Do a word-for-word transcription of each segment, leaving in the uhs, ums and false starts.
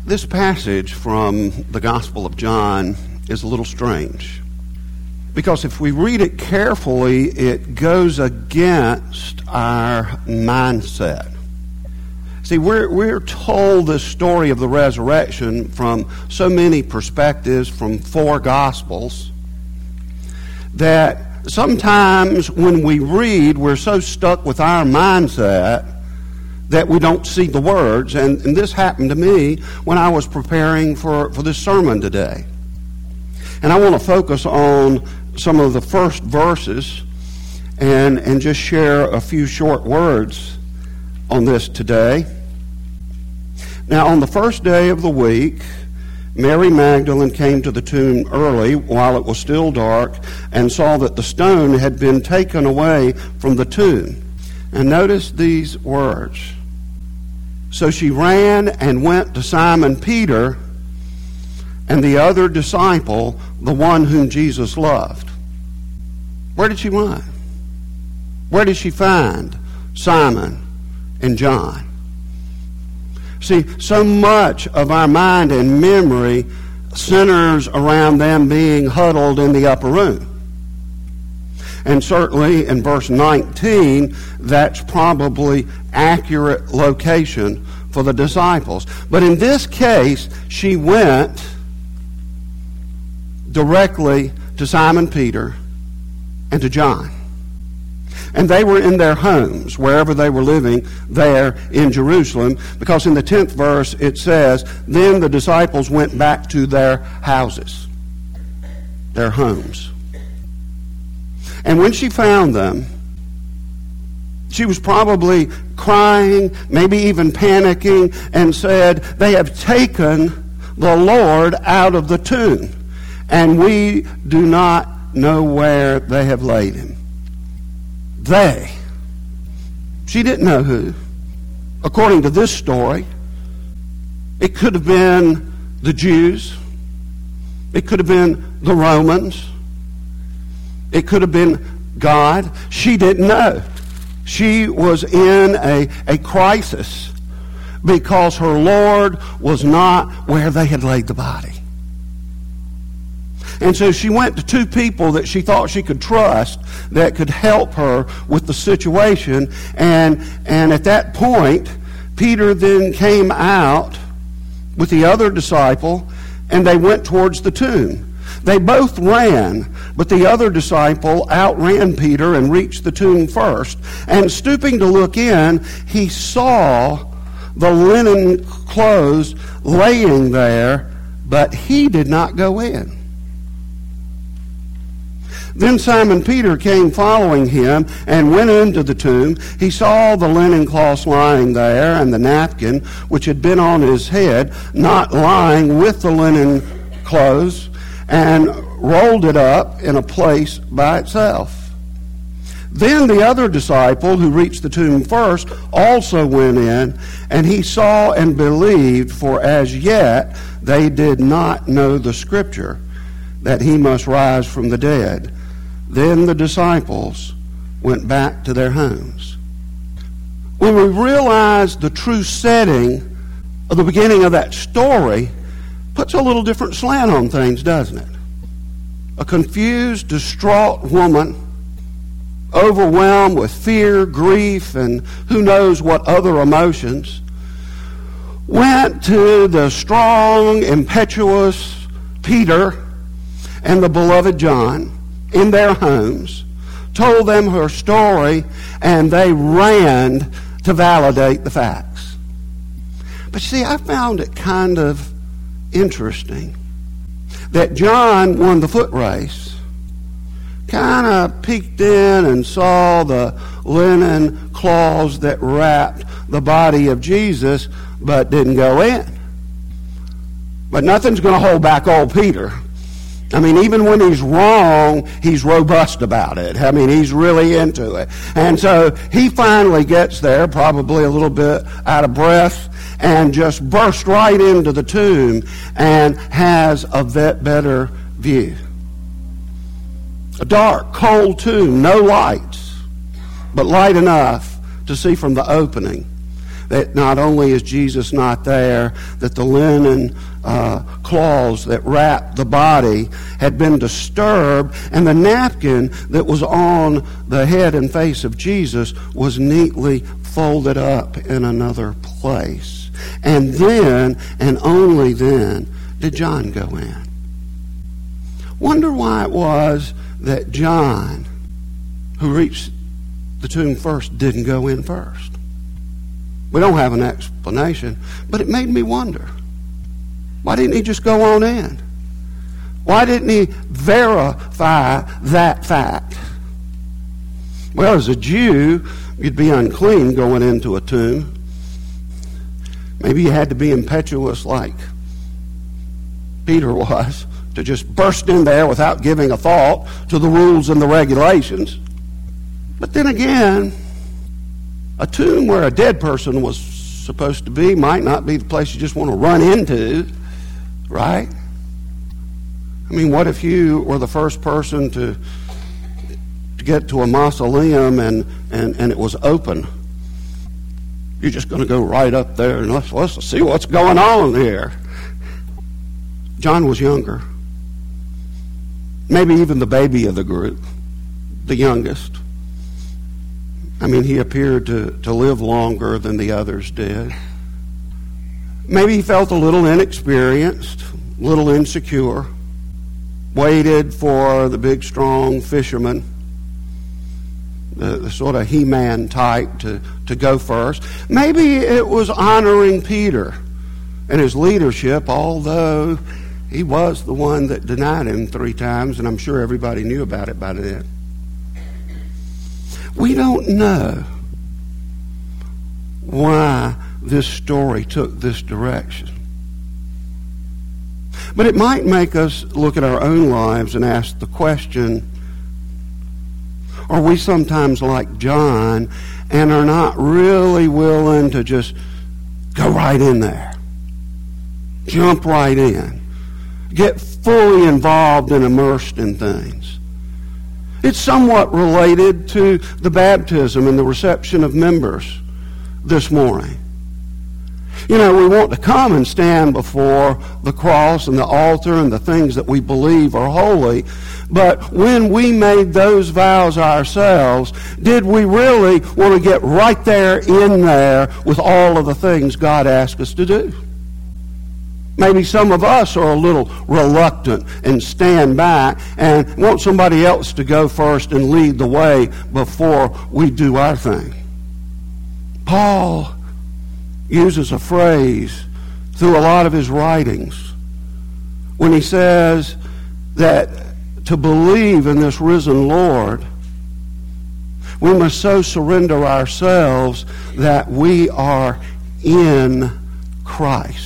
This passage from the Gospel of John is a little strange, because if we read it carefully, it goes against our mindset. See, we're, we're told this story of the resurrection from so many perspectives, from four Gospels, that sometimes when we read, we're so stuck with our mindset that we don't see the words. And, and this happened to me when I was preparing for, for this sermon today. And I want to focus on some of the first verses and, and just share a few short words on this today. Now, on the first day of the week, Mary Magdalene came to the tomb early while it was still dark and saw that the stone had been taken away from the tomb. And notice these words. So she ran and went to Simon Peter and the other disciple, the one whom Jesus loved. Where did she run? Where did she find Simon and John? See, so much of our mind and memory centers around them being huddled in the upper room. And certainly in verse nineteen, that's probably accurate location for the disciples. But in this case, she went directly to Simon Peter and to John. And they were in their homes, wherever they were living there in Jerusalem, because in the tenth verse it says, then the disciples went back to their houses, their homes. And when she found them, she was probably crying, maybe even panicking, and said, they have taken the Lord out of the tomb, and we do not know where they have laid him. They. She didn't know who. According to this story, it could have been the Jews. It could have been the Romans. It could have been God. She didn't know. She was in a, a crisis because her Lord was not where they had laid the body. And so she went to two people that she thought she could trust that could help her with the situation. And, and at that point, Peter then came out with the other disciple, and they went towards the tomb. They both ran, but the other disciple outran Peter and reached the tomb first. And stooping to look in, he saw the linen clothes laying there, but he did not go in. Then Simon Peter came following him and went into the tomb. He saw the linen cloths lying there and the napkin which had been on his head, not lying with the linen clothes, and rolled it up in a place by itself. Then the other disciple who reached the tomb first also went in, and he saw and believed, for as yet they did not know the scripture, that he must rise from the dead. Then the disciples went back to their homes. When we realize the true setting of the beginning of that story, puts a little different slant on things, doesn't it? A confused, distraught woman, overwhelmed with fear, grief, and who knows what other emotions, went to the strong, impetuous Peter and the beloved John in their homes, told them her story, and they ran to validate the facts. But see, I found it kind of interesting that John won the foot race, kind of peeked in and saw the linen cloths that wrapped the body of Jesus, but didn't go in. But nothing's going to hold back old Peter. I mean, even when he's wrong, he's robust about it. I mean, he's really into it. And so he finally gets there, probably a little bit out of breath, and just bursts right into the tomb and has a vet better view. A dark, cold tomb, no lights, but light enough to see from the opening that not only is Jesus not there, that the linen uh, cloths that wrapped the body had been disturbed, and the napkin that was on the head and face of Jesus was neatly folded up in another place. And then, and only then, did John go in. Wonder why it was that John, who reached the tomb first, didn't go in first. We don't have an explanation, but it made me wonder. Why didn't he just go on in? Why didn't he verify that fact? Well, as a Jew, you'd be unclean going into a tomb. Maybe you had to be impetuous like Peter was, to just burst in there without giving a thought to the rules and the regulations. But then again, a tomb where a dead person was supposed to be might not be the place you just want to run into, right? I mean, what if you were the first person to to get to a mausoleum and, and, and it was open? You're just going to go right up there and let's, let's see what's going on here. John was younger. Maybe even the baby of the group, the youngest. I mean, he appeared to, to live longer than the others did. Maybe he felt a little inexperienced, a little insecure, waited for the big, strong fisherman, the, the sort of He-Man type, to, to go first. Maybe it was honoring Peter and his leadership, although he was the one that denied him three times, and I'm sure everybody knew about it by then. We don't know why this story took this direction. But it might make us look at our own lives and ask the question, are we sometimes like John and are not really willing to just go right in there, jump right in, get fully involved and immersed in things? It's somewhat related to the baptism and the reception of members this morning. You know, we want to come and stand before the cross and the altar and the things that we believe are holy, but when we made those vows ourselves, did we really want to get right there in there with all of the things God asked us to do? Maybe some of us are a little reluctant and stand back and want somebody else to go first and lead the way before we do our thing. Paul uses a phrase through a lot of his writings when he says that to believe in this risen Lord, we must so surrender ourselves that we are in Christ.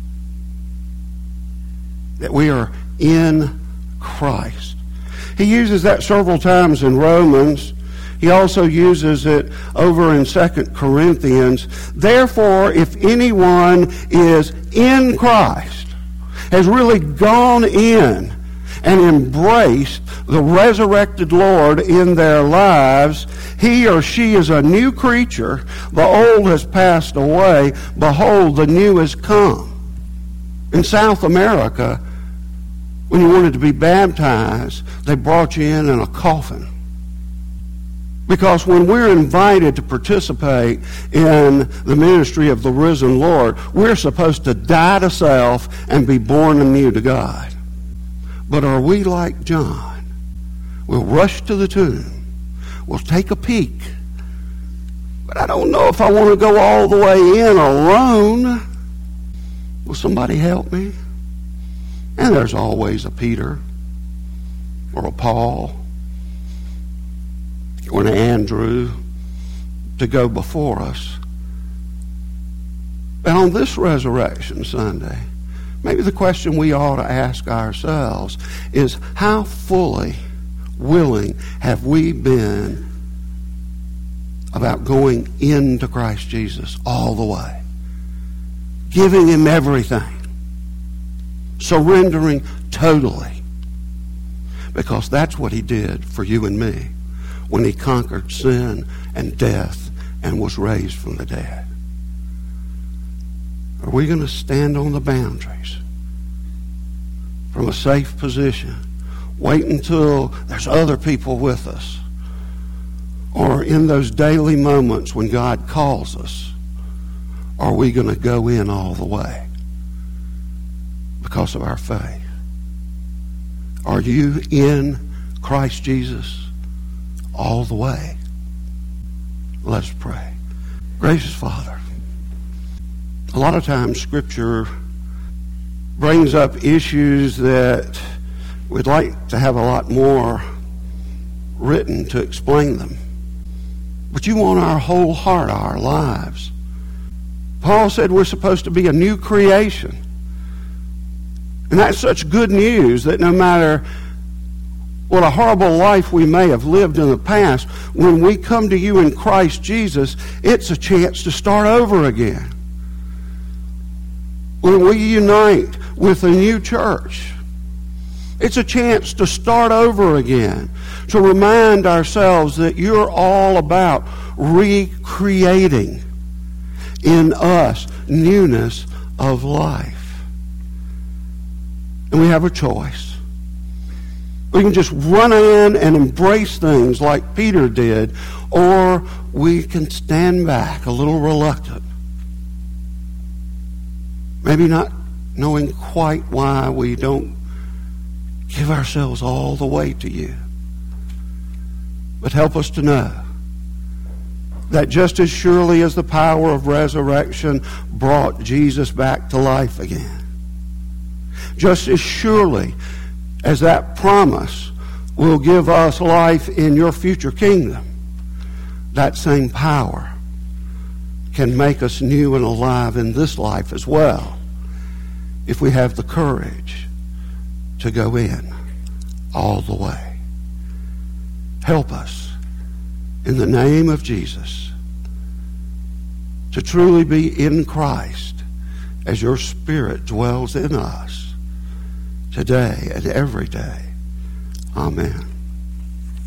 That we are in Christ. He uses that several times in Romans. He also uses it over in Second Corinthians. Therefore, if anyone is in Christ, has really gone in and embraced the resurrected Lord in their lives, he or she is a new creature. The old has passed away. Behold, the new has come. In South America, when you wanted to be baptized, they brought you in in a coffin. Because when we're invited to participate in the ministry of the risen Lord, we're supposed to die to self and be born anew to God. But are we like John? We'll rush to the tomb. We'll take a peek. But I don't know if I want to go all the way in alone. Will somebody help me? And there's always a Peter or a Paul or an Andrew to go before us. And on this Resurrection Sunday, maybe the question we ought to ask ourselves is, how fully willing have we been about going into Christ Jesus all the way? Giving him everything. Surrendering totally. Because that's what he did for you and me when he conquered sin and death and was raised from the dead. Are we going to stand on the boundaries from a safe position, wait until there's other people with us? Or in those daily moments when God calls us, are we going to go in all the way because of our faith? Are you in Christ Jesus all the way? Let's pray. Gracious Father, a lot of times Scripture brings up issues that we'd like to have a lot more written to explain them. But you want our whole heart, our lives. Paul said we're supposed to be a new creation. And that's such good news that no matter what a horrible life we may have lived in the past, when we come to you in Christ Jesus, it's a chance to start over again. When we unite with a new church, it's a chance to start over again, to remind ourselves that you're all about recreating in us newness of life. And we have a choice. We can just run in and embrace things like Peter did, or we can stand back a little reluctant, maybe not knowing quite why we don't give ourselves all the way to you. But help us to know that just as surely as the power of resurrection brought Jesus back to life again, just as surely as that promise will give us life in your future kingdom, that same power can make us new and alive in this life as well, if we have the courage to go in all the way. Help us, in the name of Jesus, to truly be in Christ as your Spirit dwells in us today and every day. Amen.